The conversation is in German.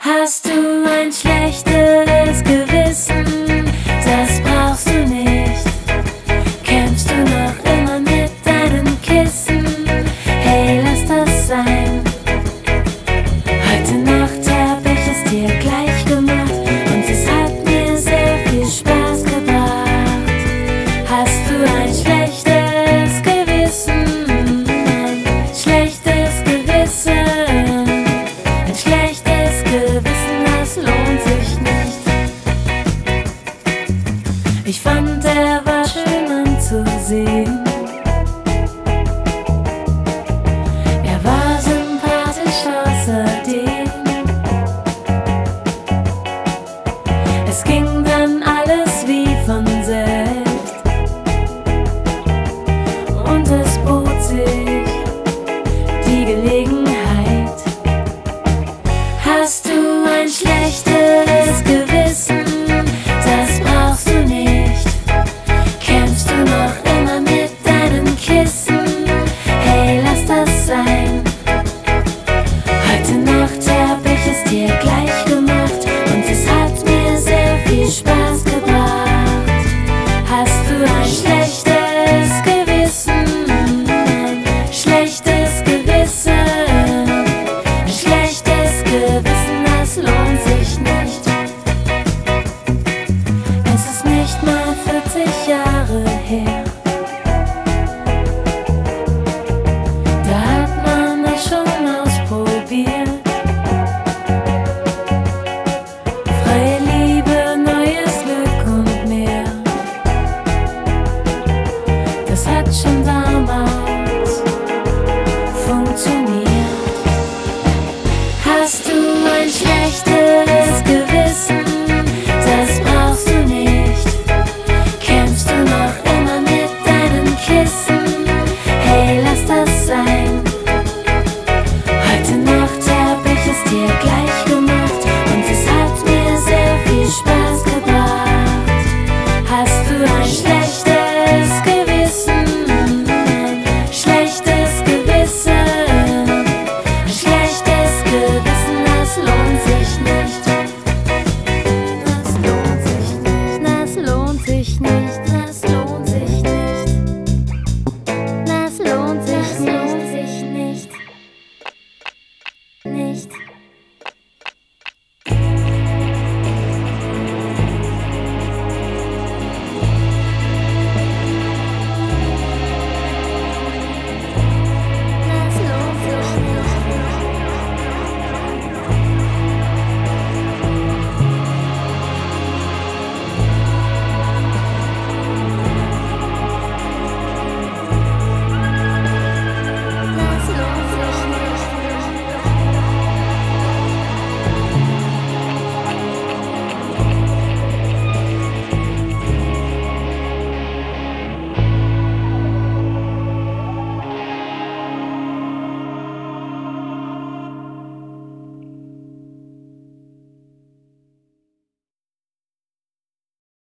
Hast du ein schlechtes Gewissen? Das brauchst du nicht. Kämpfst du noch immer mit deinen Kissen? Hey, lass das sein. Heute Nacht hab ich es dir gleich gemacht und es hat mir sehr viel Spaß gebracht. Hast du ein schlechtes Gewissen? Ein schlechtes Gewissen? Ein schlechtes Gewissen, das lohnt sich nicht. Ich fand, er war schön anzusehen. Er war sympathisch außerdem. Es ging dann alles wie von selbst und es bot sich die Gelegenheit. Hast du ein schlechtes Gewissen? Das brauchst du nicht. Kämpfst du noch immer mit deinen Kissen? Hey, lass das sein. Heute Nacht hab ich es dir gleich gemacht und es hat mir sehr viel Spaß gebracht. Hast du ein schlechtes Gewissen? Ein schlechtes Gewissen? Ein schlechtes Gewissen, das lohnt sich nicht. Es ist nicht mal 40 Jahre her. Da hat man es schon ausprobiert. Freie Liebe, neues Glück und mehr. Das hat schon damals funktioniert. Hast du ein schlechtes